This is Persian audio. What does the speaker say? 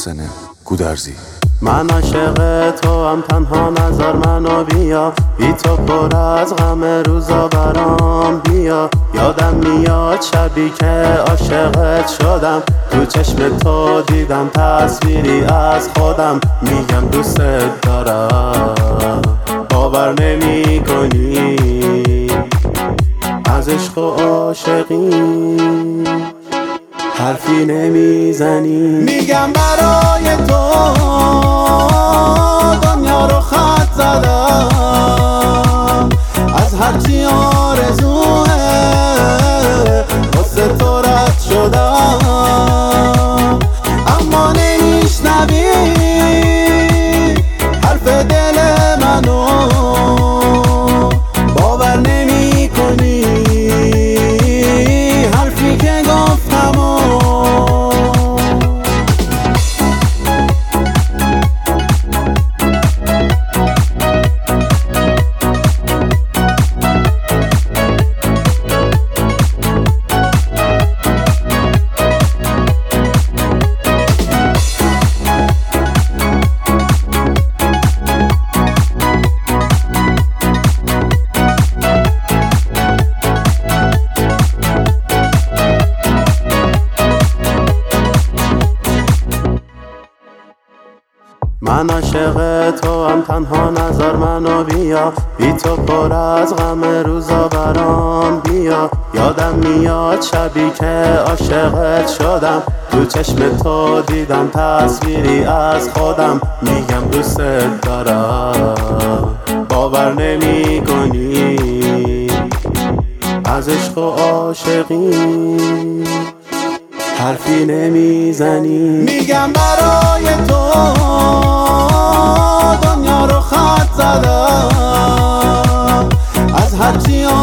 محسن گودرزی. من عاشق تو هم، تنها نذار منو بیا، بی تو پر از غم روزا برام بیا. یادم میاد شبی که عاشقت شدم، تو چشم تو دیدم تصویری از خودم. میگم دوستت دارم، باور نمی کنی، از عشق و عاشقی حرفی نمیزنی. میگم برای تو دنیا رو خط زدم، از هرچی آرزوه واسه تو رد شدم. اما نمیشنوی حرف دل منو، باور نمی کنی حرفی که گفتم. من عاشق تو هم، تنها نذار منو بیا، بی تو پر از غم روزا برام بیا. یادم میاد شبی که عاشقت شدم، تو چشم تو دیدم تصویری از خودم. میگم دوستت دارم، باور نمی کنی، از عشق و عاشقی حرفی نمیزنی. میگم برای تو دنیا رو خط زدم، از هرچی